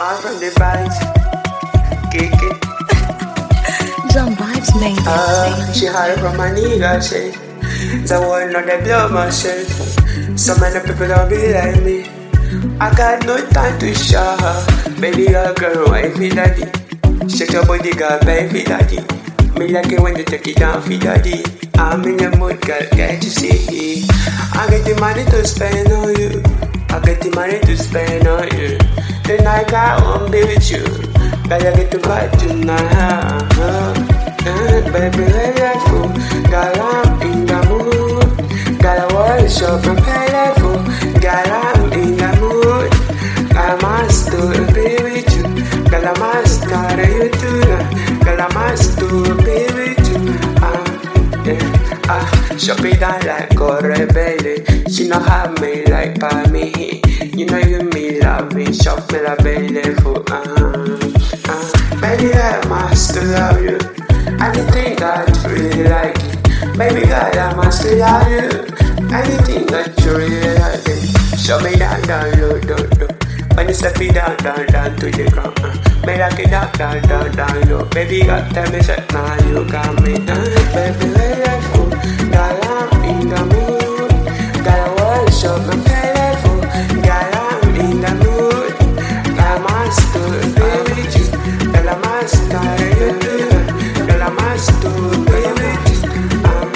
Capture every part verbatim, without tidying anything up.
All from the vibes, kick it. Drum vibes made it. Uh, she hard from my nigga shit. The one on the blow my shit. So many people don't be like me. I got no time to show her. Baby girl, girl, wifey daddy. Shake your body, girl, baby daddy. Me like it when you take it down for daddy. I'm in the mood, girl, can't you see? I get the money to spend on you. I get the money to spend on you. Then I got one be with you. Girl, I get to vibe tonight. Uh, uh, baby, let's go. Girl, I'm in the mood. Girl, I want to shop and pay that food. Girl, I'm in the mood. Girl, I must do be with you. Girl, I must carry you tonight. Girl, I must do be with you. Uh, yeah, uh, shop it down like a rebel. She know how me like by me. You know you me love me, shop me la belly for uh, uh. Baby, I must love you. Anything that you really like it. Baby girl, I must love you. Anything that you really like it. Show me down, down, low, low, low. When you step it down, down, down to the ground uh. Me like it down, down, down, down low. Baby girl, tell me that now you got me uh. Baby, let's go. Girl, I'm in the mood. Girl, I want to show my telephone. Girl, I'm in the mood. Girl, I must do be with you. Girl, I must carry you too. Girl, I must do be with you. Um,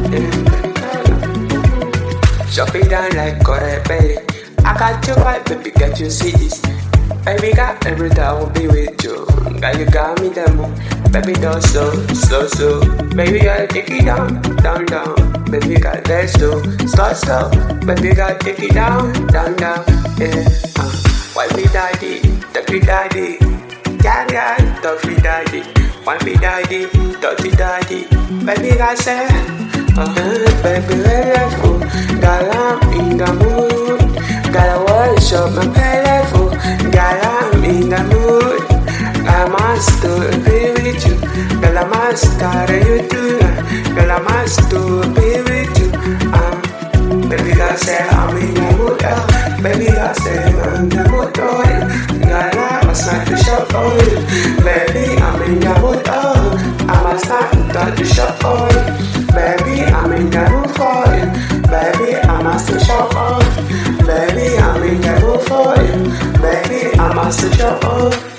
yeah. Shop it down like a belly. I got your vibe, baby, can't you see this? Baby, got every time I will be with you. Girl, you got me the mood. Baby, don't slow, slow, slow. Baby, I'll take it down, down, down. Baby, got that slow, slow, slow. Baby, got take it down, down, down. Yeah, uh. Wifey daddy, dirty daddy. Yeah, yeah, dirty daddy. Wifey daddy, dirty daddy. Baby, got say, uh, baby, let's go. Girl, I'm in the mood. Girl, I wanna shop my telephone. Girl, I'm in the mood. I must do be with you. Girl, I must carry you tonight. Girl, I must do be with you. Um, baby, girl, say I'm in the mood. Uh. Baby, girl, say I'm in the mood. Oh, yeah. Girl, I must not to shop. Oh, yeah. Baby, I'm in the mood. Oh, I must not to shop. Oh, yeah. Baby, I'm in the mood for you. Baby, I must shop. Oh, baby, I'm in the mood for you. Baby, I must shop. Oh.